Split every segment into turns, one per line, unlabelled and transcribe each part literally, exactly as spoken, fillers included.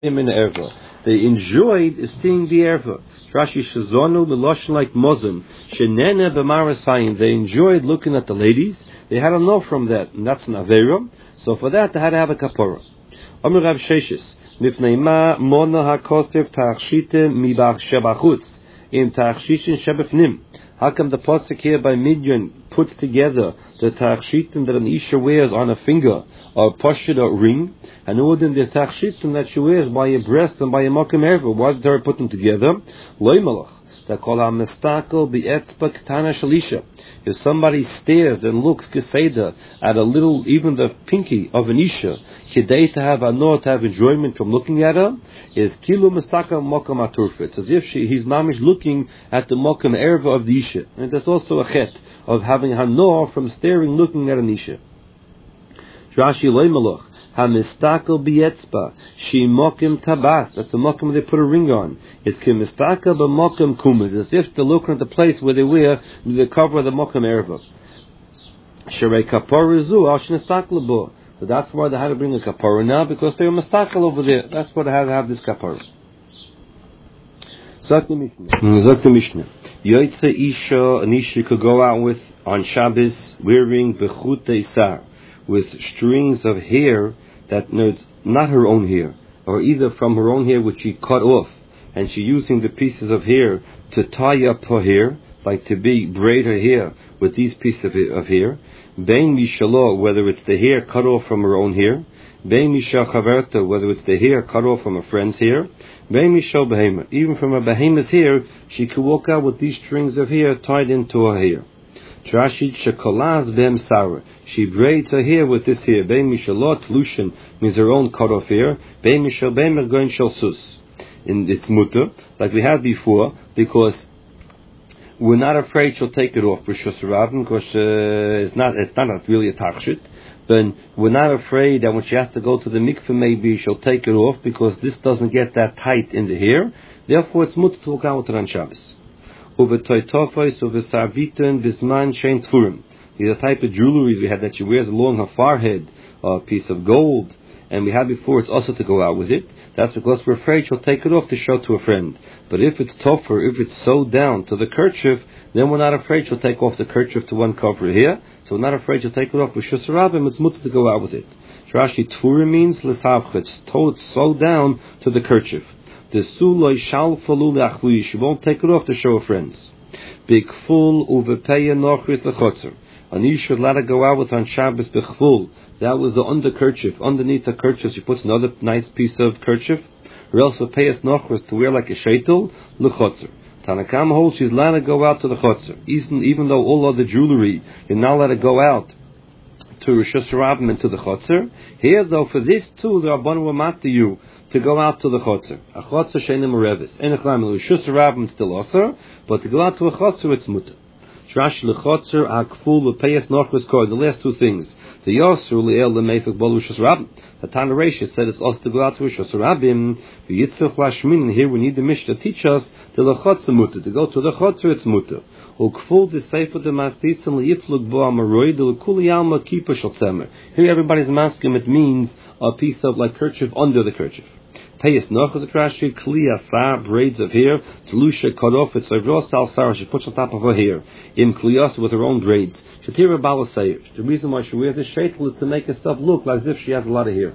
him in erva. They enjoyed seeing the erva. Rashi shazonu meloshin like mozim shenene b'marasayin. They enjoyed looking at the ladies. They had to know from that, and that's an avera. So for that, they had to have a kapara. Amar Rav Sheshis mifnei ma mona hakosev ta'achshite mibach shebachutz im ta'achshishin shebefnim. How come the pasuk here by Midian puts together the ta'achshitim that an isha wears on a finger, or pashid or ring, and more than the ta'achshitim that she wears by a breast and by a makom erva? Why did they put them together? Loi malach. They call her mestakel be'etzba ketana shalisha. If somebody stares and looks keseda at a little, even the pinky of an isha, kidei to have anor, to have enjoyment from looking at her, is kilu mestakel mokum aturfa. It's as if she, he's mamish looking at the mokum erva of the isha. And there's also a chet of having hanor from staring, looking at an isha. Rashi loy malach. Hamistakel b'yetzba she mokim tabas. That's the mokim they put a ring on. It's kimistakel b'mokim kumas, as if they're looking at the place where they wear the cover of the mokim erva. Sherei kapara zu al shnistakel bo. But that's why they had to bring a kapara now, because they were mistakel over there. That's why they had to have this kapara. Zok the Mishnah. Zok the Mishnah. Yoitze isha, an isha could go out with on Shabbos wearing bechut isar, with strings of hair that no, it's not her own hair, or either from her own hair which she cut off, and she using the pieces of hair to tie up her hair, like to be braid her hair with these pieces of, of hair. Bein mishalo, whether it's the hair cut off from her own hair. Bein mishal chaverta, whether it's the hair cut off from a friend's hair. Bein mishal behema, even from a behemoth's hair, she could walk out with these strings of hair tied into her hair. Trashid shekolaz bem sara. She braids her hair with this hair. Bein mishalot lushin means her own cut off hair. Bein mishal bein going shel sus. In its mutter, like we had before, because we're not afraid she'll take it off b'shus rabin, because uh, it's not it's not really a tachshit. But we're not afraid that when she has to go to the mikveh, maybe she'll take it off, because this doesn't get that tight in the hair. Therefore, it's mutter to walk out with it on Shabbos. Over toitofos, over sarviton, bisman, shein tfurim. These are the type of jewelry we had that she wears along her forehead, a piece of gold, and we had before it's also to go out with it. That's because we're afraid she'll take it off to show to a friend. But if it's tougher, if it's sewed down to the kerchief, then we're not afraid she'll take off the kerchief to uncover here. So we're not afraid she'll take it off with shus rabim. It's mutter to go out with it. Rashi tfurim means lesavcha. It's sewed down to the kerchief. The suloi shal falu leachli. She won't take it off to show her friends. Big full uvepeya nochris lechotzer. An ish should let her go out with on Shabbos bechful. That was the under kerchief. Underneath the kerchief, she puts another nice piece of kerchief. Or else the payas nochris to wear like a sheitel lechotzer. Tanakam holds she's allowed to go out to the chotzer. Even, even though all other jewelry, you're not allowed to go out to Rishus Rabbim and to the chotzer. Here, though, for this too, the Rabbanu were mat to you to go out to the chotzer. A chotzer sheinem urevis. Enechlam Rishus Rabbim still osir, but to go out to a chotzer, it's mutter. Shrash lechotzer akful lepayas nochris kor. The last two things. The yosur le'el lemeifik bol Rishus Rabbim. The Tana Reisha said it's also to go out to Rishus Rabbim. The yitzchach lashmin. And here we need the Mishnah to teach us the lechotzer mutter. To go to the chotzer, it's mutter. Ukful the sefer the mastitzim leiflug bo amaroid the lekuli alma kipa shel tzemer. Here everybody's masking. It means a piece of like kerchief under the kerchief. Payas nochas akrashi kli asar, braids of hair. Tlusha cut off. It's a real salsara she puts on top of her hair. Im kliyas with her own braids. Shatira balasayer. The reason why she wears this sheitel is to make herself look like as if she has a lot of hair.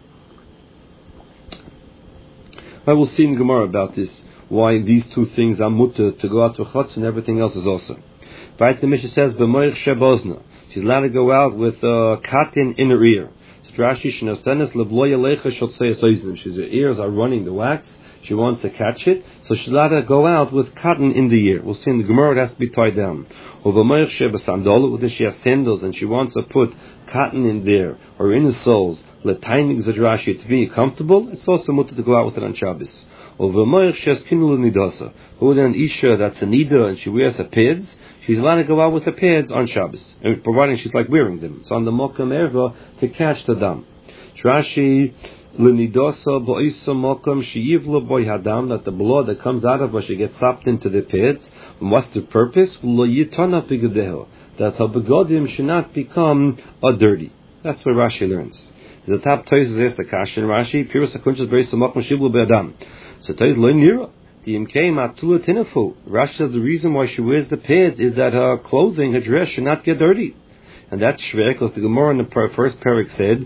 I will see in Gemara about this. Why these two things are mutter to go out to a chutz and everything else is also. Right, the Mishnah says b'moich shebozna. She's allowed to go out with a cotton in her ear. Rashi shnasenes lebloy alecha shel tzeitzim. She's her ears are running the wax. She wants to catch it, so she's allowed to go out with cotton in the ear. We'll see in the Gemara it has to be tied down. Over b'moich shebasandol, when she has sandals and she wants to put cotton in there or in the soles, letainig zadrashi to be comfortable. It's also mutter to go out with it on Shabbos. Over moich sheskinu nidasa. Who then isha that's a nida and she wears her pads. She's allowed to go out with her pads on Shabbos, and providing she's like wearing them. It's on the mokam erva to catch the dam. Rashi l'nidasa bo'isa mokam sheyivla boy hadam, that the blood that comes out of her she gets sopped into the pads. And what's the purpose? Lo yitana bigadeho, that her begodim should not become a dirty. That's what Rashi learns. The top Toys is the Kashin Rashi, Pyrus Akunchas Beres Makon Shiblu Be'adam. So Toys Lo Nira. The M K Matula Tinafu. Rashi says the reason why she wears the pads is that her clothing, her dress, should not get dirty. And that's shver, because the Gemara in the first parak said,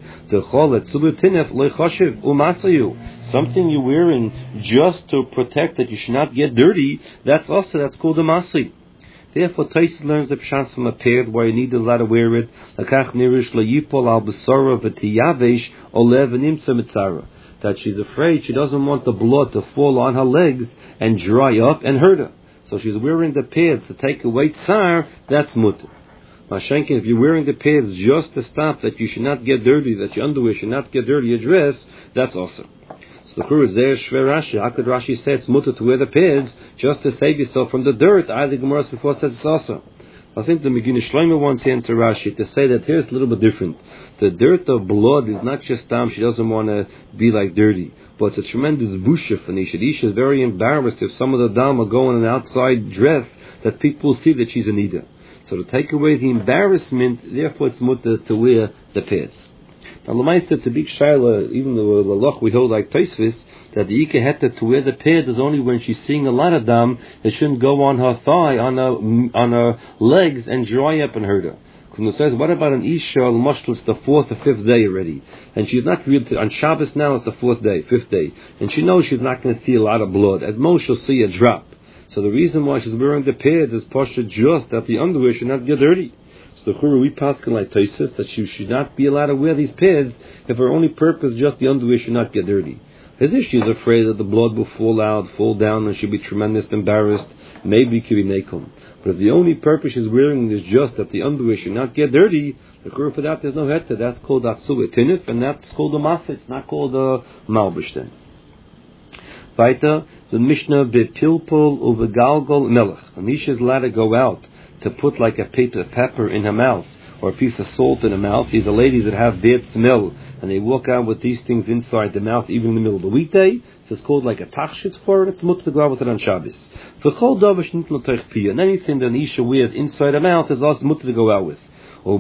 something you're wearing just to protect that you should not get dirty, that's also, that's called a masli. Therefore, Tais learns the pshat from a pad where you need to let her wear it, that she's afraid, she doesn't want the blood to fall on her legs and dry up and hurt her. So she's wearing the pads to take away tsar, that's mutter. Mashenkin, if you're wearing the pads just to stop that you should not get dirty, that your underwear should not get dirty, your dress, that's awesome. So the Chur is there, Shver Rashi. How could Rashi say it's mutter to wear the pads just to save yourself from the dirt? I the Gemara before says it's awesome. I think the Megillah Shlomo wants to answer Rashi to say that here's a little bit different. The dirt of blood is not just dam, she doesn't want to be like dirty, but it's a tremendous busha for Nisha. Isha is very embarrassed if some of the dam are going in an outside dress that people see that she's a nida. So to take away the embarrassment, therefore it's mutter to wear the pads. Now, Lamaisa, it's a big shaila, even though the loch we hold like Tosfos, that the Ika heta to wear the pads is only when she's seeing a lot of dam, it shouldn't go on her thigh, on her, on her legs, and dry up and hurt her. Because it says, what about an Isha, al-Mashtal, it's the fourth or fifth day already, and she's not really, on Shabbos now it's the fourth day, fifth day, and she knows she's not going to see a lot of blood. At most she'll see a drop. So the reason why she's wearing the pads is posture just that the underwear should not get dirty. So the Chura we paskin like Tosfos that she should not be allowed to wear these pads if her only purpose just the underwear should not get dirty. As if she's afraid that the blood will fall out, fall down, and she'll be tremendously embarrassed, maybe kibi nekom. But if the only purpose she's wearing is just that the underwear should not get dirty, the Chura for that there's no heta. That's called atzul etinif, and that's called a masa. It's not called a malbish then. Weiter, the Mishnah bepilpul uvegalgol melech. Anisha is allowed to go out to put like a paper pepper in her mouth or a piece of salt in her mouth. These are ladies that have bad smell and they walk out with these things inside the mouth even in the middle of the weekday. So it's called like a tachshit for it. It's mutter to go out with it on Shabbos. For chol davar shnitlo teich piyah, and anything that Anisha wears inside her mouth is also mutter to go out with. But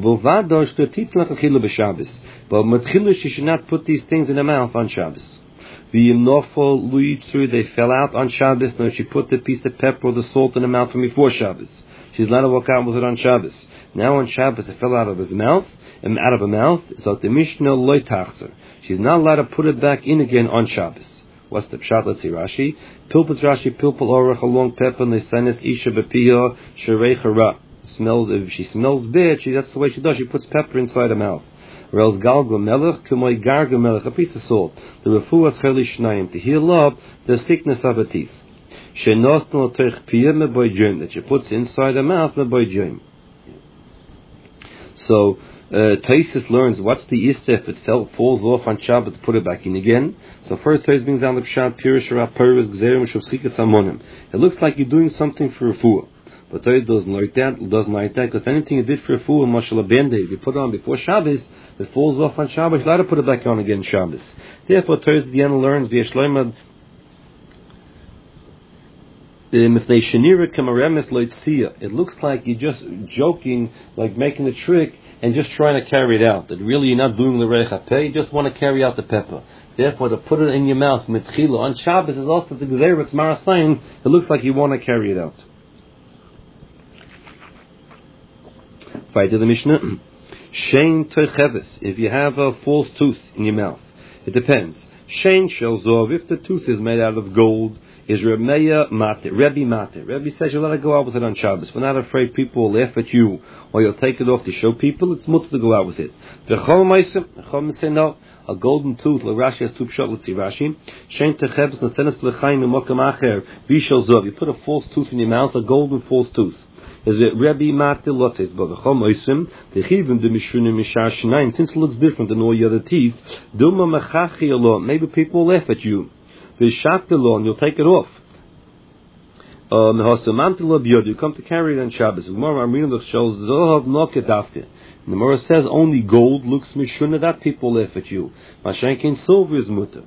Matchila, she should not put these things in her mouth on Shabbos. The Imnofo Luitzu, they fell out on Shabbos. Now she put the piece of pepper or the salt in her mouth from before Shabbos. She's allowed to walk out with it on Shabbos. Now on Shabbos it fell out of his mouth, and out of her mouth, so the Mishnah loy tachser. She's not allowed to put it back in again on Shabbos. What's the pshat? Let's see Rashi. Pilpus Rashi, pilpul orach, a long pepper, nesenes isha bepiya, sherei chara. Smells, if she smells bad, she, that's the way she does. She puts pepper inside her mouth. Or else galga melech, kumoy garga melech, a piece of salt. The refuas cheli shnayim, to heal up the sickness of her teeth. Shenoston l'teich piyah meboy jim, that she puts inside her mouth meboy jim. So, uh, Tosfos learns what's the issue if it fell, falls off on Shabbat to put it back in again. So first Tosfos brings down the pshat, pirush hara peres gzerim shavschikas hamonim. It looks like you're doing something for a fool. But Tosfos doesn't like that, doesn't like that, because anything you did for a fool, mashal a band-aid, if you put it on before Shabbos, it falls off on Shabbos, you're allowed to put it back on again Shabbos. Therefore, Tosfos at the end learns, via shleimad, it looks like you're just joking, like making a trick, and just trying to carry it out. That really you're not doing the reichapeh, you just want to carry out the pepper. Therefore, to put it in your mouth, mitchila, on Shabbos is also the gzeir, it's marasayin, it looks like you want to carry it out. Fight to the Mishnah. Shein toicheves, if you have a false tooth in your mouth. It depends. Shein shelzov, if the tooth is made out of gold, is Remeya Mate, Rebbe Mate. Rebbe says you'll let it go out with it on Shabbos. We're not afraid people will laugh at you, or you'll take it off to show people. It's mutter to go out with it. The Chol Meisim, the Chol say no. A golden tooth, Rashi has two pshat, let's see Rashi. Shein Techebes, Nasenes Plechaim, Mokam Acher, Vishal Zov. You put a false tooth in your mouth, a golden false tooth. Is it Rebbe Mate Lotes, but the Chol Meisim, the Chivim, the Mishunim, Mishar Shinaim, since it looks different than all the other teeth, Duma Mechachi alone, maybe people will laugh at you. Vishak alone, you'll take it off. Um, you come to carry it on Shabbos. The Gemara says only gold looks mishuna, that people laugh at you. Mashenkin silver is mutter.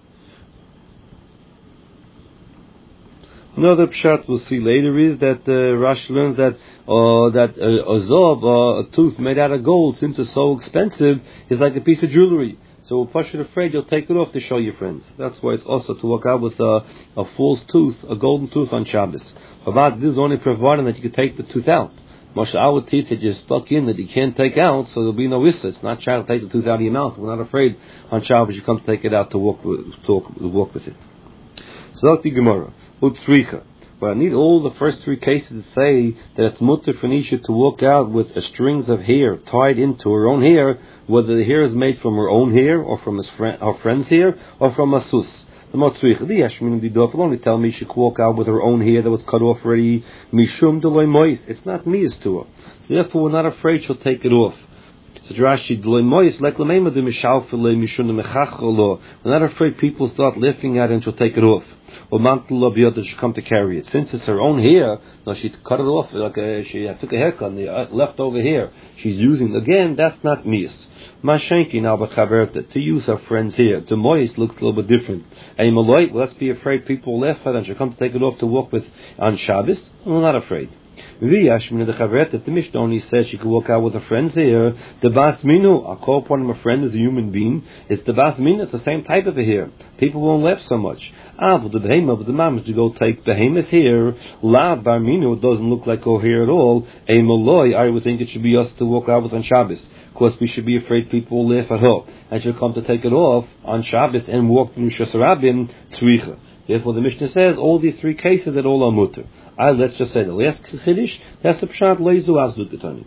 Another pshat we'll see later is that uh, Rashi learns that uh, that uh, a zov, uh, a tooth made out of gold, since it's so expensive, is like a piece of jewelry. So we're pushing afraid you'll take it off to show your friends. That's why it's also to walk out with a, a false tooth, a golden tooth on Shabbos. But this is only providing that you can take the tooth out. Most our teeth that you're stuck in that you can't take out, so there'll be no issa. It's not trying to take the tooth out of your mouth. We're not afraid on Shabbos you come to take it out to walk with, to walk, to walk with it. So that's the Gemara. Utzricha. But I need all the first three cases to say that it's mutter for Nisha to walk out with a strings of hair tied into her own hair, whether the hair is made from her own hair or from his friend, her friend's hair or from a sus. The Motzricha, the Yashmin the Dov will only tell me she could walk out with her own hair that was cut off already. Mishum deloy mois. It's not mias to her. So therefore we're not afraid she'll take it off. So Rashi deloy mois like lemema de mishalfele mishun mechacholo. We're not afraid people start lifting at it and she'll take it off. Or mantle of the other should come to carry it. Since it's her own hair, no, she cut it off like a, she took a haircut and the uh, left over hair she's using again. That's not mias. Mashenki now b'chaverta to use her friend's hair. The mois looks a little bit different. A maloi, well, let's be afraid people will laugh at and she'll come to take it off to walk with on Shabbos. We're not afraid. V'yashmin the chaverta. The Mishnah only says she could walk out with her friend's hair. The bas minu, I call upon him a friend as a human being. It's the bas minu. It's the same type of a hair. People won't laugh so much. Ah, but the behema, but the mam is to go take behemoth's hair. La bar minu, it doesn't look like her hair at all. A maloi, I would think it should be us to walk out with on Shabbos. Of course, we should be afraid people will laugh at her and she'll come to take it off on Shabbos and walk through Shasarabim Tzricha. Therefore, the Mishnah says all these three cases that all are mutter. I let's just say the last chiddush. That's the pshat leizu avzut ketani.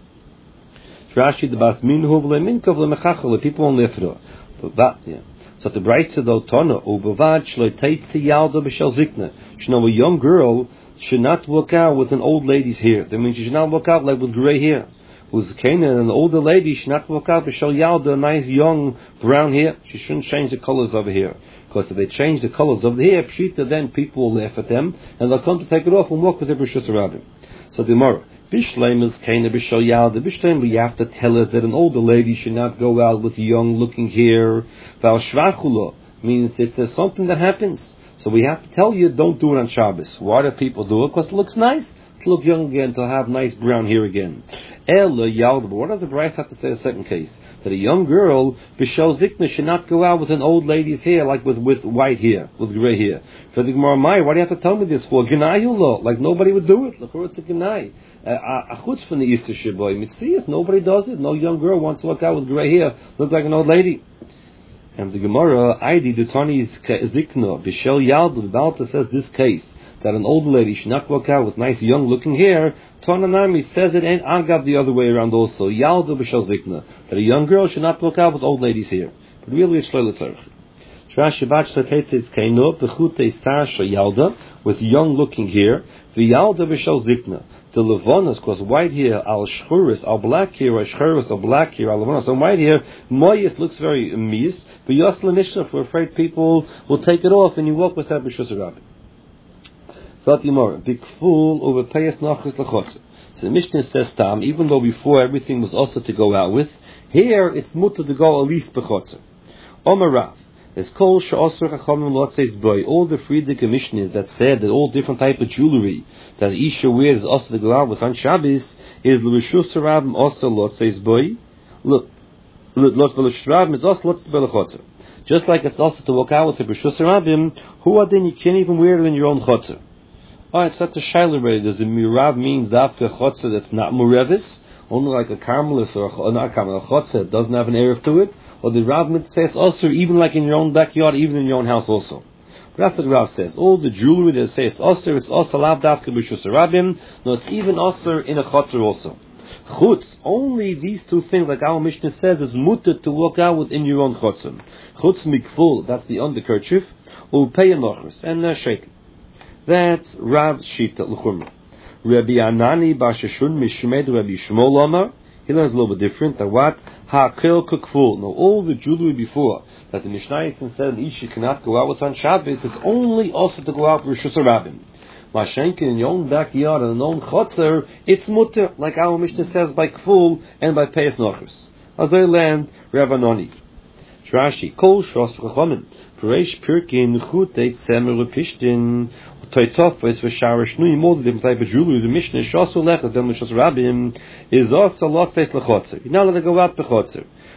Rashi the bas minhu v'leminkov lemechachol. People won't laugh at her. But that, yeah. So the brayta do tana ubavad shleitzi yalda b'shel zikna. You know, a young girl should not walk out with an old lady's hair. That means she should not walk out like with gray hair. Who's Canaan, an older lady should not walk out b'shel yalda, a nice young brown hair. She shouldn't change the colors of her hair. Because if they change the colors of the hair, pshita, then people will laugh at them and they'll come to take it off and walk with their b'shus rabbim. So the Gemara, bishleim is kaina b'shel yalda. Bishleim, we have to tell us that an older lady should not go out with young-looking hair. Val shvachula means it's uh, something that happens. So we have to tell you, don't do it on Shabbos. Why do people do it? Because it looks nice. To look young again, to have nice brown hair again. Ela yalda. But what does the Bryce have to say in the second case? That a young girl, b'shel zikna, should not go out with an old lady's hair, like with, with white hair, with grey hair. For the Gemara, Mai, why do you have to tell me this for? Gnai, like nobody would do it. Look, it's a gnai. A chutz from the Easter Shiboy. Mitzias, nobody does it. No young girl wants to look out with grey hair, look like an old lady. And the Gemara, Aidi, Dutani's zikna, b'shel yalda, the Balta says this case, that an old lady should not walk out with nice young looking hair. Tonanami says it and Agav the other way around also. Yalda b'shel zikna, that a young girl should not walk out with old ladies' hair. But really it's shloile tzarech. Rashi bach satetzes kaino b'chutei sasha yalda, with young looking hair. V'yalda b'shel zikna. The levonas, because white hair al shchuris, al black hair, or shchuris, al black hair, al levonas, on white hair, moyes looks very mies. But yosla mishnah, we're afraid people will take it off and you walk with that b'shus rabbi. Thought Yomorah, big fool over payas nachas lachotzer. So the Mishnah says, Tam, even though before everything was also to go out with, here it's mutter to go at least bechotzer. Omer Rav, there's kol she'osur chachamim lot says boy. All the Friedrich Mishnahs that said that all different type of jewelry that Isha wears is also to go out with on Shabbos is l'rishus rabim also lot says boy. Look, lot v'l'rishus rabim is also lot says boy lechotzer. Just like it's also to walk out with the rishus rabim, who are then you can't even wear it in your own chotzer. Alright, so that's a shayla already. Does the mirav means dafka chotzer that's not murevis? Only like a carmelis or a, not a carmelis, a chotzer that doesn't have an erev to it? Or the Rav says also even like in your own backyard, even in your own house also. But that's what the Rav says. All the jewelry that says it's osir, it's also lav dafka b'shus rabim. No, it's even osir in a chotzer also. Chutz, only these two things, like our Mishnah says, is mutter to walk out within your own chotzer. Chutz mikful, that's the underkerchief, or peyanochers, and uh, shaking. That's Rav Shita L'chumra. Rabbi Anani Bashashun Mishmed Rabbi Shmuel Omar. He learns a little bit different. That what Hakel Kukful. Now all the jewelry before that the Mishnah said an Isha cannot go out with on Shabbos is only also to go out with Rishus Rabbim. Mashenkin in your own backyard and your own chotzer, it's mutter, like our Mishnah says by Kful and by Peis Nochers. As I learned Rav Anani. Rashi Kol Shos Chachamim. Pereish Pirkin Chutei Tzemer Lepishtin. Toitofes v'shara shnui more different type of jewelry. The Mishnah is also left of them Rishus Rabbim is also lot says lechotzer. You're not allowed to go out bechotzer.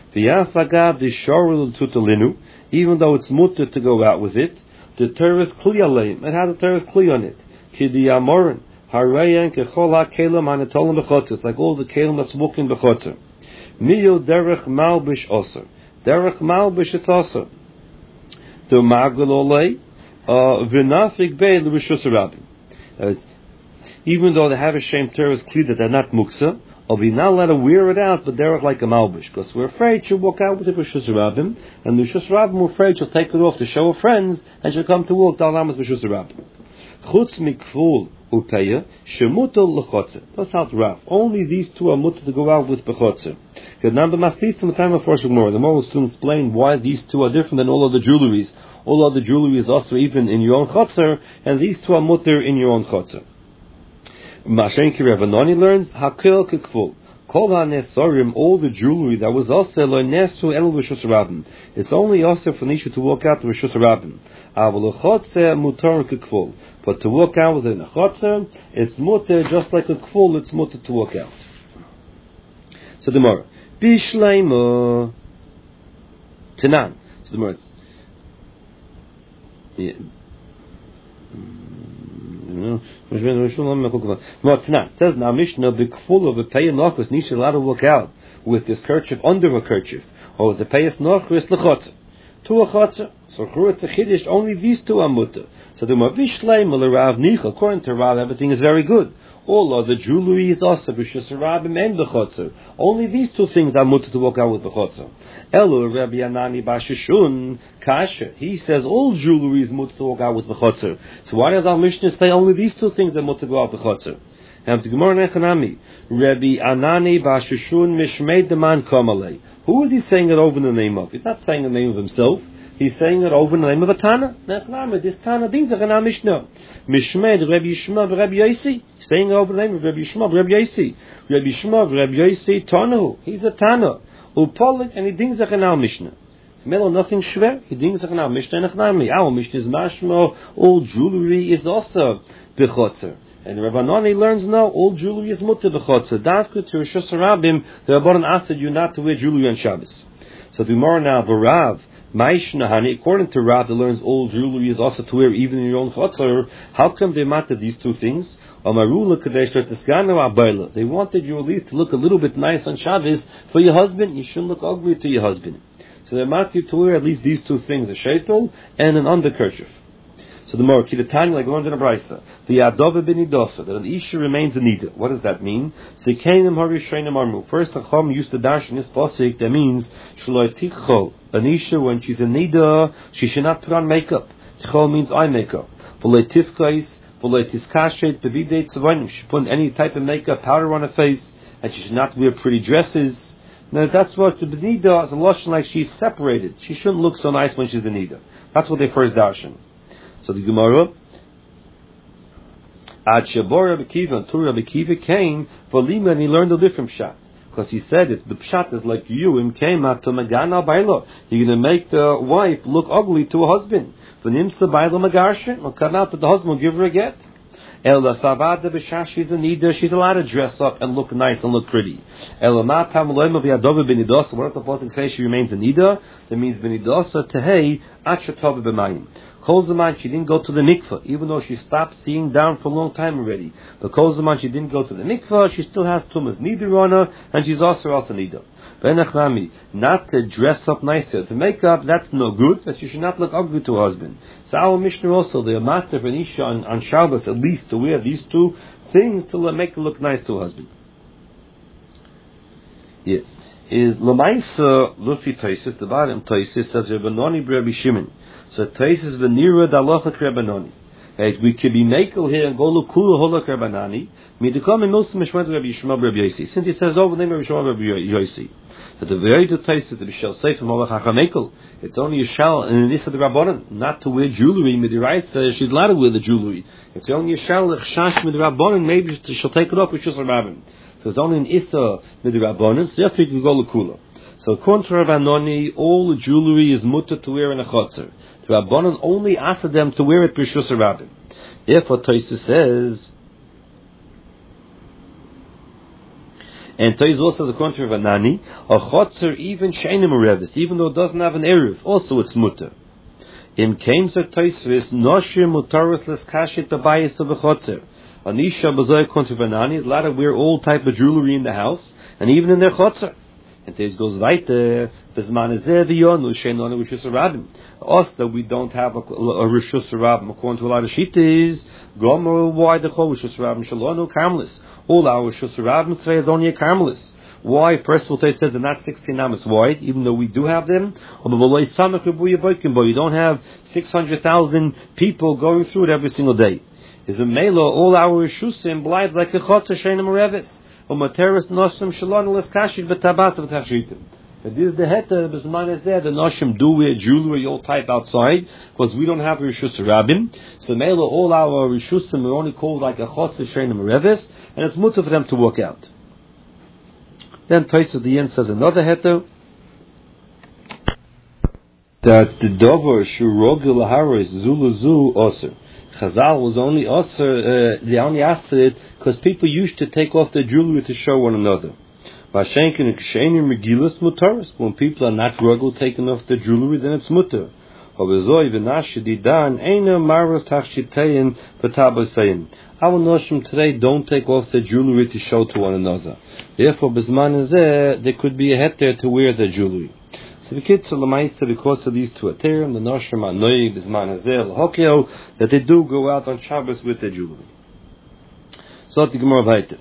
V'yafagav d'shorul tutalinu, even though it's mutter to go out with it, the Torah is kli aleim. It has a Torah is kli on it. Kidi amorin harayan kechol hakelim hanetolim b'chotzer. It's like all the kelim that's walking b'chotzer. Miyo derech malbish oser. Derech malbish it's oser. The magul olei v'nafik bei l'rishus rabim. Even though they have a shame Torah is kli that they're not muksa, or we not allowed to wear it out, but they're like a malbish, because we're afraid she'll walk out with the Rishus Rabbim, and the Rishus Rabbim we're afraid she'll take it off to show her friends, and she'll come to work down with Rishus Rabbim. Chutz mikful upeya shemutal lechotzer. That's not Rav. Only these two are mutter to go out with bechotzer. Because now the mastis in the time of Rosh Gemara, the Gemara will soon explain why these two are different than all other jewelries. All other jewelry is also even in your own chotzer, and these two are mutter in your own chotzer. Mashenki Rav Anani learns Hakil Kikful. Kol HaNesorim, all the jewelry that was also Lo Nesu El Rishus Rabbim. It's only also for Nisha to walk out to Rishus Rabbim. Avol Chotzer Mutar Kikful. But to walk out within a Chotzer, it's mutter just like a Kful. It's mutter to walk out. So the Gemara Bishleima Tanan. So the Gemara. Yeah. No, it says now Mishnah b'kful of a payah nachos nisha allowed to walk out with this kerchief under a kerchief, or with the payah nachos lechotzer to a chotzer. So churut chiddush only these two are mutter. So the mavishleim l'rav nicha. According to Rav, everything is very good. All other jewelry is also b'shus rabim and b'chotzer. Only these two things are mutter to walk out with b'chotzer. Elu Rabbi Anani Bashishun Kasha. He says all jewelry is mutter to walk out with b'chotzer. So why does our Mishnah say only these two things are mutter to go out with b'chotzer? And the Gemara Nechanami Rabbi Anani Bashishun Mishmei Deman Kamalei. Who is he saying it over in the name of? He's not saying the name of himself. He's saying it over in the name of a Tana. Nechanami, this Tana things are in our Mishnah. Mishmei Rabbi Yishma Rabbi Yosi. Saying it over the name of Rabbi Yishma Rabbi Yosi. Rabbi Yishma Rabbi Yosi Tanahu. He's a Tana. Upolik, and he dings in our Mishnah. It's melo nothing shver. He dings in our Mishnah. Nechnami. Our Mishnah is mashmo. All jewelry is also bechotzer. And Rabbi Anani learns no. All jewelry is mutter bechotzer. Davka to Rishus Rabbim. The Rabbanan asked you not to wear jewelry on Shabbos. So the Gemara now v'Rav Ma'ishnahani. According to Rav, that learns all jewelry is also to wear even in your own chotzer. How come they matter these two things? They wanted you at least to look a little bit nice on Shabbos for your husband. You shouldn't look ugly to your husband. So they want you to wear at least these two things, a sheitel and an underkerchief. So the more Kidatani, like learned in a brisa, the Adova b'nidosa, that an Isha remains a nida. What does that mean? Sekeinim harishonim armu. First, the Chum used to dash in this pasuk. That means shloi tichol. An Isha, when she's a nida, she should not put on makeup. Tichol means eye makeup. V'lei tifkais. She put any type of makeup, powder on her face, and she should not wear pretty dresses. Now that's what the Benida is a lotion, like she's separated. She shouldn't look so nice when she's a Nida. That's what they first darshan. So the Gemara, Ad Shabor Rabbi Kiva, until Rabbi Kiva came for Lima, and he learned a different pshat. Because he said, if the pshat is like you, him came out to Magana Baila, you're going to make the wife look ugly to a husband. V'nimsa Baila Magarshin, will come out that the husband will give her a get. Ela Savada B'Shash, she's a nida, she's allowed to dress up and look nice and look pretty. Ela Matam Loima V'Yadova B'Nidosa, what does the supposed to say she remains a nida? That means B'Nidosa Tehei Achatova B'Mayim. Kozaman, she didn't go to the mikvah, even though she stopped seeing down for a long time already. But Kozaman, she didn't go to the mikvah, she still has Tumas Nida on her, and she's also also Nida. Benachnami, not to dress up nicer, to make up, that's no good, that she should not look ugly to her husband. So our Mishnah also, the master of an Isha on, on Shabbos, at least to wear these two things to make her look nice to her husband. Yeah. Is Lamaisa Lufi Taisis, the bottom Taisis says Rabbanoni Rabbi Shimon. So Taisis Venira Dalacha Rabbanoni. Right, we could be makel here and go look kula holak Rabbanani. Midikam and Milsim Mishmat Rabbi Yishmael Rabbi Yosi. Since he says over the name of Yishmael Rabbi Yosi. That the very good taste is the Bishal Seif and Molach HaChamekel. It's only a shell and this is the Rabbanan, not to wear jewelry. Midiraisa, she's allowed to wear the jewelry. It's only a shell Chash Midirabbanan. Maybe she'll take it up with Shus Rabbim. So it's only an Issa Midirabbanan. So therefore you can go look kula. So according to Rabbanani, all the jewelry is mutter to wear in a chotzer. The Rabbanan only asked them to wear it b'shus Rabbim. Therefore, Tosfos says, And Toys also has a contrary of Anani, a chotzer even sheinim revis, even though it doesn't have an eruv, also it's mutter. In Kaimzer Toysvis, Noshir Mutaris Les Kashit Babayis of a chotzer. Anisha Bazoy contrary of Anani is allowed to wear all type of jewelry in the house, and even in their chotzer. And this goes weiter. Bisman Ezeh v'yonu she'nonu rishus harabim. Us that we don't have a, a rishus harabim according to a lot of shittas. Gomer why the chol rishus harabim shalonu karmelis. All our rishus harabim today is only a karmelis. Why? First of all, they said they're not sixteen amas wide, even though we do have them. You don't have six hundred thousand people going through it every single day. Is a melo all our rishusim blind like a chotzer she'nemu revis. But this is the heta b'zman hazeh. The noshim do wear jewelry all type outside because we don't have rishus harabim. So mele all our rishusim are only called like a chotzer she'nemu revis, and it's mutter for them to walk out. Then Tais at the end says another heta that the dover shurogil lahara is zuluzu oser. Chazal was only also uh, they only asked it because people used to take off their jewelry to show one another. When people are not rugged taking off their jewelry, then it's mutter. Our noshim today don't take off their jewelry to show to one another. Therefore, there could be a heter to wear their jewelry. So the kids are lemaisa because of these two aterim, the noshim anoy bisman hazeh l'hokeo, that they do go out on Shabbos with their jewelry. So the Gemara weiter.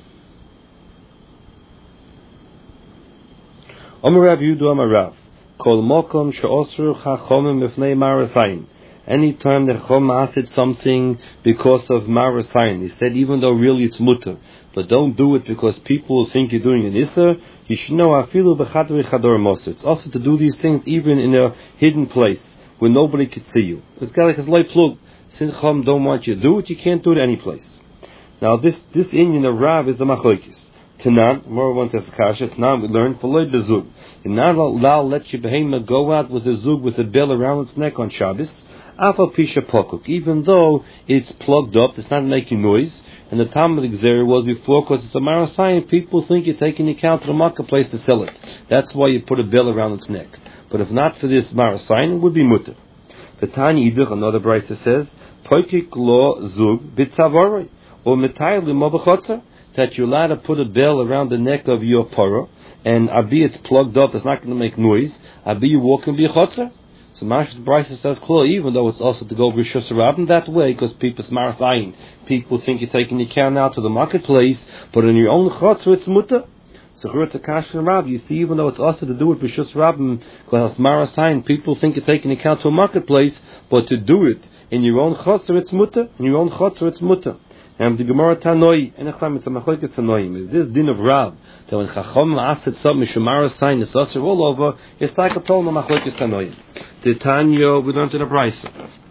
Omer Rav Yudu Amar Rav, kol mokom she'osru chachomim b'fnei marasayin. Any time the Chacham asked something because of marasayin, he said even though really it's mutter, but don't do it because people will think you're doing an isser. You should know afilu b'chadri chador moser. It's also to do these things even in a hidden place where nobody could see you. It's got like a light plug. Since Chacham don't want you to do it, you can't do it any place. Now this this Indian of Rav is a machlokes. Tanan, more one says kasha. Tanan we learned v'loy bezug. You're not allowed to let your behemoth go out with a zug with a bell around its neck on Shabbos. Afal pisha pokuk, even though it's plugged up, it's not making noise. And the time of the Gzera was before, because it's a marasayin, people think you're taking the cow to the marketplace to sell it. That's why you put a bell around its neck. But if not for this marasayin, it would be mutter. V'tani idich, another brisa says, pokik lo zug b'tzavoroi, or metayel limo b'chotzer, that you're allowed to put a bell around the neck of your parah, and abi it's plugged up, it's not going to make noise, abi you walk and be a chotzer. So Mash's Brisa says clear, even though it's also to go Rishus Harabim that way, because people smaras ayin. People think you're taking your cow now to the marketplace, but in your own chotzer it's mutter. So Churta Kash and Rab, you see, even though it's also to do with Rishus Harabim, because smaras ayin, people think you're taking your cow to a marketplace, but to do it in your own chotzer it's mutter. In your own chotzer it's mutter. And the Gemara Tanoi, and Echlam, it's a machlokes Tanoim. Is this din of Rav that when Chacham asked something, Shemara sign the saucer all over, it's like a told of machlokes Tanoim. The Tanya we learned in a brisa.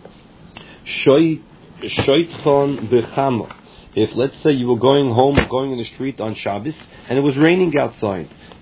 Shoitchon bechamo. If let's say you were going home, going in the street on Shabbos, and it was raining outside,